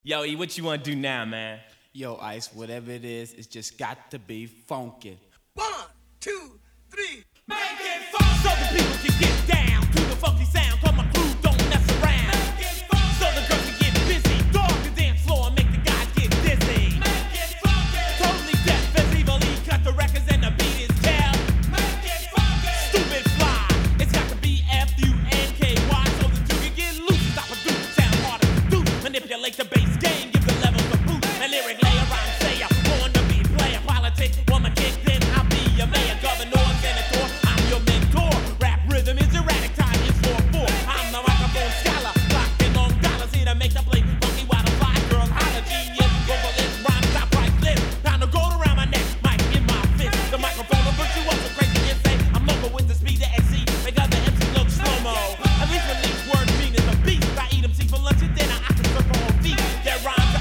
Yo, E, what you want to do now, man? Yo, Ice, whatever it is, it's just got to be funky. 1, 2, 3. Make it fun so the people can get down to the funky sound. Cause my crew don't mess around. Make it fun so the girls can get busy. Dog the dance floor and make the guys get dizzy. Make it funky. Totally deaf as evilly cut the records and the beat is tell. Make it funky. Stupid fly. It's got to be F-U-N-K-Y so the two can get loose. Stop a dude, sound harder to do. Manipulate the bass game, give the levels a boost. And lyric layer, rhyme sayer, born to be player. Politics, woman kick, then I'll be your mayor, governor, senator. I'm your mentor. Rap rhythm is erratic, time is 4-4. I'm the microphone scholar, clocking on dollars here to make the play funky while the fly girls holler. Genius, vocalist, rhyme, stop right this. Time to go around my neck, mic in my fist. The microphone will put you up so crazy and say I'm local with the speed to exceed. Make other MCs look slow-mo. At least release word mean is a beast. I eat them seeds for lunch and dinner. I can circle on feet. That rhyme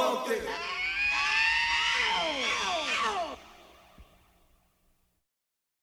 funky.